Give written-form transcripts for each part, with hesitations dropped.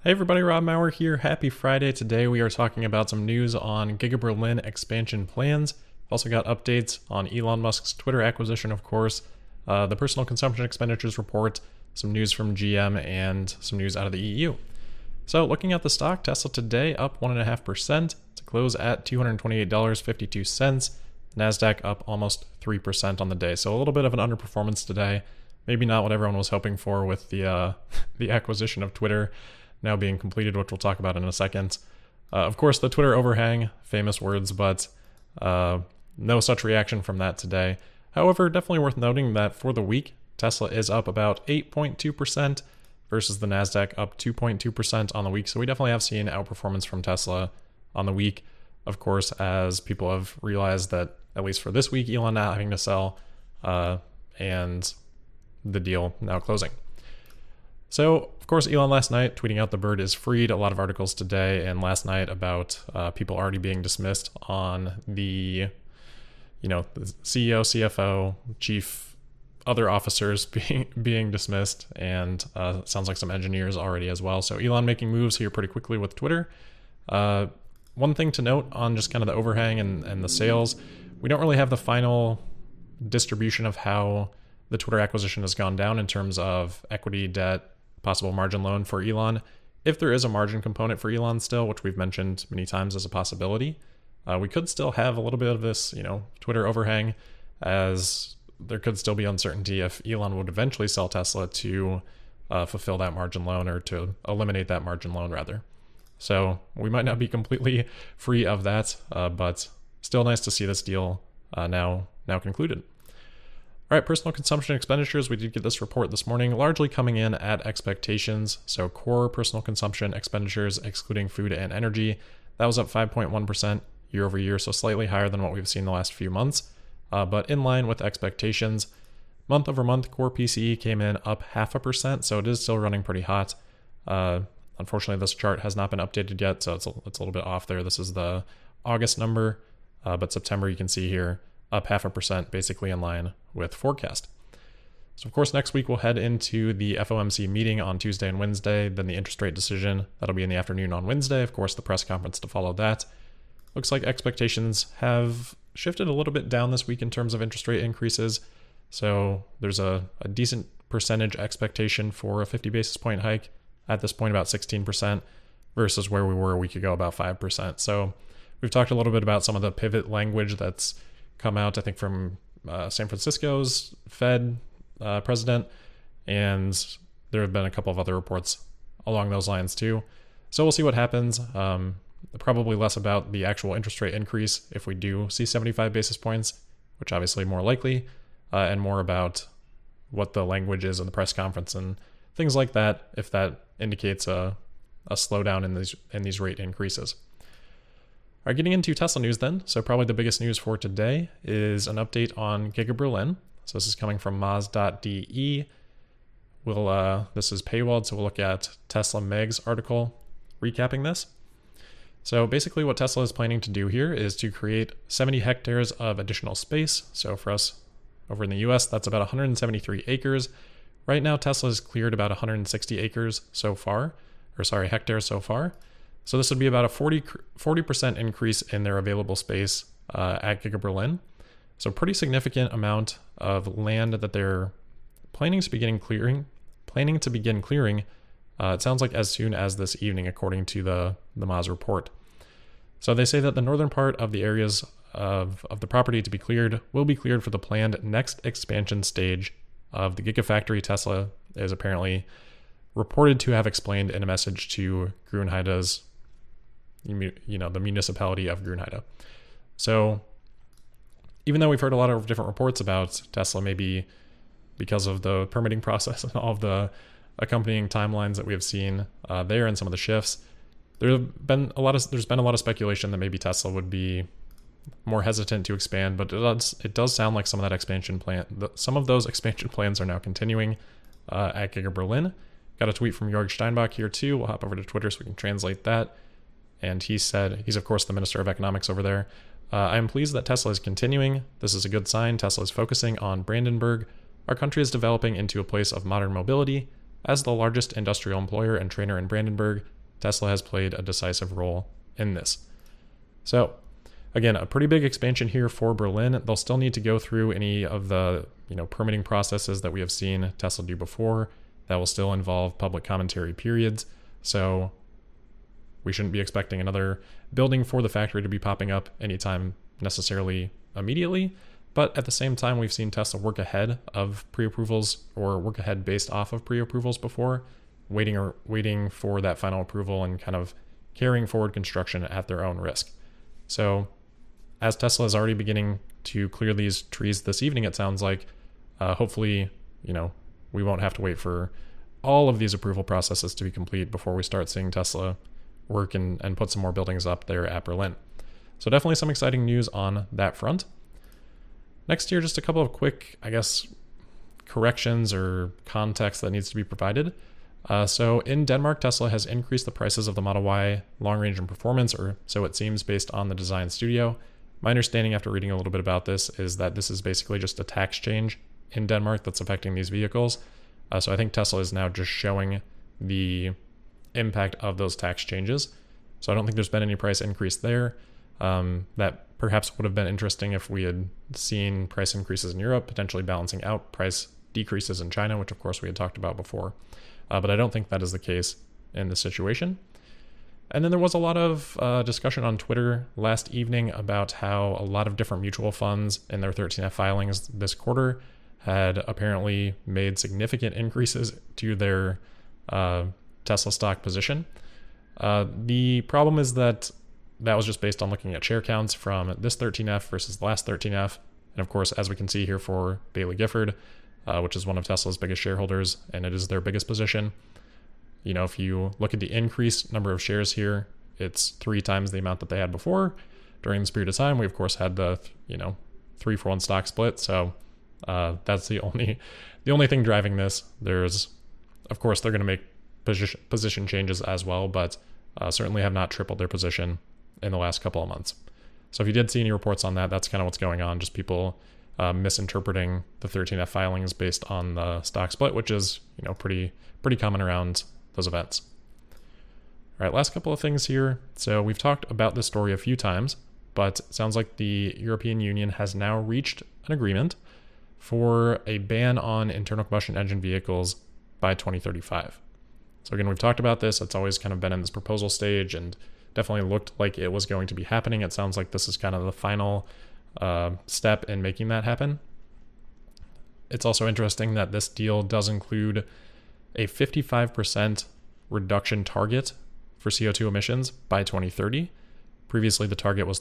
Hey everybody, Rob Maurer here. Happy Friday. Today we are talking about some news on Giga Berlin expansion plans. Also got updates on Elon Musk's Twitter acquisition, of course, the personal consumption expenditures report, some news from GM, and some news out of the EU. So looking at the stock, Tesla today up 1.5% to close at $228.52. NASDAQ up almost 3% on the day. So a little bit of an underperformance today. Maybe not what everyone was hoping for with the acquisition of Twitter now being completed, which we'll talk about in a second. Of course, the Twitter overhang, famous words, but no such reaction from that today. However, definitely worth noting that for the week, Tesla is up about 8.2% versus the NASDAQ up 2.2% on the week. So we definitely have seen outperformance from Tesla on the week. Of course, as people have realized that, at least for this week, Elon not having to sell and the deal now closing. So, of course, Elon last night tweeting out the bird is freed. A lot of articles today and last night about people already being dismissed on the CEO, CFO, chief, other officers being dismissed, and sounds like some engineers already as well. So Elon making moves here pretty quickly with Twitter. One thing to note on just kind of the overhang and the sales, we don't really have the final distribution of how the Twitter acquisition has gone down in terms of equity, debt, possible margin loan for Elon. If there is a margin component for Elon still, which we've mentioned many times as a possibility, we could still have a little bit of this, Twitter overhang, as there could still be uncertainty if Elon would eventually sell Tesla to fulfill that margin loan, or to eliminate that margin loan rather. So we might not be completely free of that, but still nice to see this deal now concluded. All right, personal consumption expenditures. We did get this report this morning, largely coming in at expectations. So core personal consumption expenditures, excluding food and energy, that was up 5.1% year over year, so slightly higher than what we've seen the last few months, but in line with expectations. Month over month, core PCE came in up 0.5%, so it is still running pretty hot. Unfortunately, this chart has not been updated yet, so it's a little bit off there. This is the August number, but September you can see here, up 0.5%, basically in line with forecast. So of course, next week we'll head into the FOMC meeting on Tuesday and Wednesday, then the interest rate decision, that'll be in the afternoon on Wednesday. Of course, the press conference to follow that. Looks like expectations have shifted a little bit down this week in terms of interest rate increases. So there's a decent percentage expectation for a 50 basis point hike, at this point about 16%, versus where we were a week ago, about 5%. So we've talked a little bit about some of the pivot language that's come out, I think, from San Francisco's Fed president, and there have been a couple of other reports along those lines too. So we'll see what happens. Probably less about the actual interest rate increase if we do see 75 basis points, which obviously more likely, and more about what the language is in the press conference and things like that, if that indicates a slowdown in these rate increases. All right, getting into Tesla news then. So probably the biggest news for today is an update on Giga Berlin. So this is coming from Moz.de. This is paywalled, so we'll look at Tesla Meg's article recapping this. So basically what Tesla is planning to do here is to create 70 hectares of additional space. So for us over in the US, that's about 173 acres. Right now, Tesla has cleared about 160 hectares so far. So this would be about a 40% increase in their available space at Giga Berlin. So pretty significant amount of land that they're planning to begin clearing. It sounds like as soon as this evening, according to the Moz report. So they say that the northern part of the areas of the property to be cleared will be cleared for the planned next expansion stage of the Gigafactory. Tesla is apparently reported to have explained in a message to Grünheide's, the municipality of Grünheide. So even though we've heard a lot of different reports about Tesla, maybe because of the permitting process and all of the accompanying timelines that we have seen there and some of the shifts, there's been a lot of speculation that maybe Tesla would be more hesitant to expand, but it does sound like some of those expansion plans are now continuing at Giga Berlin. Got a tweet from Jörg Steinbach here too. We'll hop over to Twitter so we can translate that. And he said, he's of course the Minister of Economics over there. I am pleased that Tesla is continuing. This is a good sign. Tesla is focusing on Brandenburg. Our country is developing into a place of modern mobility. As the largest industrial employer and trainer in Brandenburg, Tesla has played a decisive role in this. So again, a pretty big expansion here for Berlin. They'll still need to go through any of the permitting processes that we have seen Tesla do before. That will still involve public commentary periods. So we shouldn't be expecting another building for the factory to be popping up anytime necessarily immediately. But at the same time, we've seen Tesla work ahead of pre-approvals or work ahead based off of pre-approvals before, waiting for that final approval and kind of carrying forward construction at their own risk. So as Tesla is already beginning to clear these trees this evening, it sounds like, hopefully, we won't have to wait for all of these approval processes to be complete before we start seeing Tesla work and put some more buildings up there at Berlin. So definitely some exciting news on that front. Next here, just a couple of quick, corrections or context that needs to be provided. So in Denmark, Tesla has increased the prices of the Model Y long range and performance, or so it seems based on the design studio. My understanding after reading a little bit about this is that this is basically just a tax change in Denmark that's affecting these vehicles. So I think Tesla is now just showing the impact of those tax changes. So I don't think there's been any price increase there. That perhaps would have been interesting if we had seen price increases in Europe, potentially balancing out price decreases in China, which of course we had talked about before. But I don't think that is the case in this situation. And then there was a lot of discussion on Twitter last evening about how a lot of different mutual funds in their 13F filings this quarter had apparently made significant increases to their Tesla stock position. The problem is that was just based on looking at share counts from this 13F versus the last 13F. And of course, as we can see here for Baillie Gifford, which is one of Tesla's biggest shareholders, and it is their biggest position. If you look at the increased number of shares here, it's 3 times the amount that they had before. During this period of time, we of course had the 3-for-1 stock split. So that's the only thing driving this. There's, of course, they're going to make position changes as well, but certainly have not tripled their position in the last couple of months. So if you did see any reports on that, that's kind of what's going on. Just people misinterpreting the 13F filings based on the stock split, which is pretty common around those events. All right, last couple of things here. So we've talked about this story a few times, but it sounds like the European Union has now reached an agreement for a ban on internal combustion engine vehicles by 2035. So again, we've talked about this. It's always kind of been in this proposal stage and definitely looked like it was going to be happening. It sounds like this is kind of the final step in making that happen. It's also interesting that this deal does include a 55% reduction target for CO2 emissions by 2030. Previously, the target was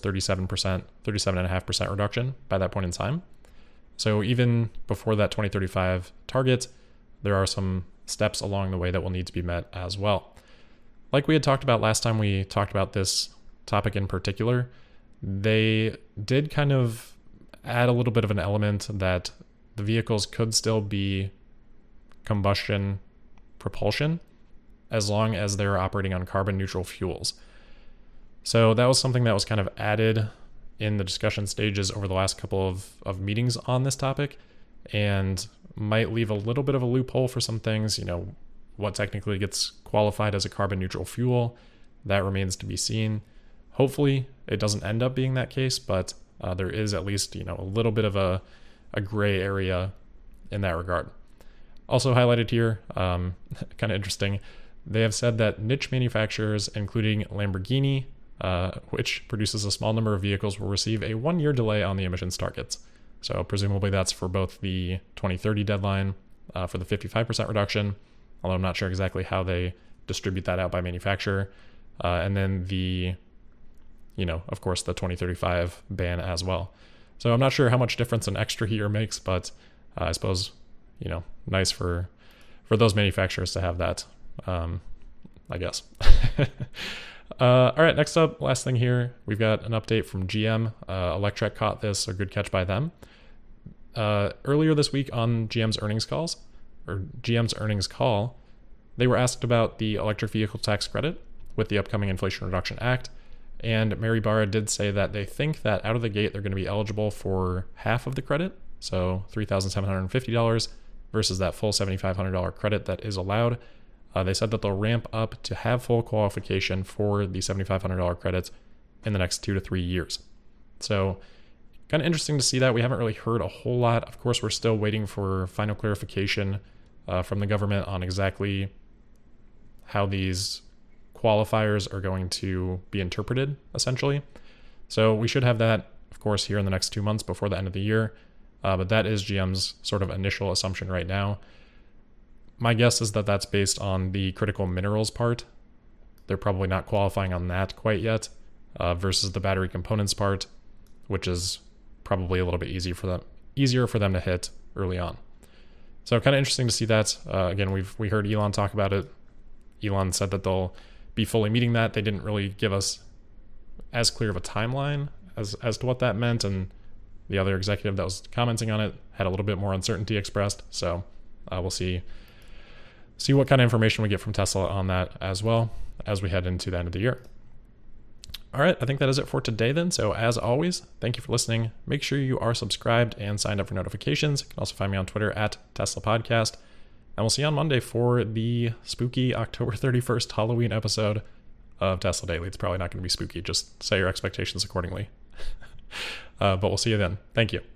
37.5% reduction by that point in time. So even before that 2035 target, there are some steps along the way that will need to be met as well. Like we had talked about last time we talked about this topic in particular, they did kind of add a little bit of an element that the vehicles could still be combustion propulsion as long as they're operating on carbon neutral fuels. So that was something that was kind of added in the discussion stages over the last couple of meetings on this topic, and might leave a little bit of a loophole for some things. What technically gets qualified as a carbon neutral fuel, that remains to be seen. Hopefully it doesn't end up being that case, but there is at least a little bit of a gray area in that regard. Also highlighted here, kind of interesting, they have said that niche manufacturers, including Lamborghini, which produces a small number of vehicles, will receive a 1-year delay on the emissions targets. So presumably that's for both the 2030 deadline for the 55% reduction, although I'm not sure exactly how they distribute that out by manufacturer, and then the, of course, the 2035 ban as well. So I'm not sure how much difference an extra year makes, but I suppose, nice for those manufacturers to have that, I guess. All right, next up, last thing here, we've got an update from GM. Electrek caught this, so good catch by them. Earlier this week on GM's earnings call, they were asked about the electric vehicle tax credit with the upcoming Inflation Reduction Act. And Mary Barra did say that they think that out of the gate, they're going to be eligible for half of the credit, so $3,750 versus that full $7,500 credit that is allowed. They said that they'll ramp up to have full qualification for the $7,500 credits in the next 2 to 3 years. So kind of interesting to see that. We haven't really heard a whole lot. Of course, we're still waiting for final clarification from the government on exactly how these qualifiers are going to be interpreted, essentially. So we should have that, of course, here in the next 2 months before the end of the year. But that is GM's sort of initial assumption right now. My guess is that that's based on the critical minerals part. They're probably not qualifying on that quite yet, versus the battery components part, which is probably a little bit easier for them to hit early on. So kind of interesting to see that. Again, we heard Elon talk about it. Elon said that they'll be fully meeting that. They didn't really give us as clear of a timeline as to what that meant, and the other executive that was commenting on it had a little bit more uncertainty expressed. So we'll see what kind of information we get from Tesla on that as well as we head into the end of the year. All right, I think that is it for today then. So as always, thank you for listening. Make sure you are subscribed and signed up for notifications. You can also find me on Twitter at Tesla Podcast. And we'll see you on Monday for the spooky October 31st Halloween episode of Tesla Daily. It's probably not going to be spooky. Just set your expectations accordingly. But we'll see you then. Thank you.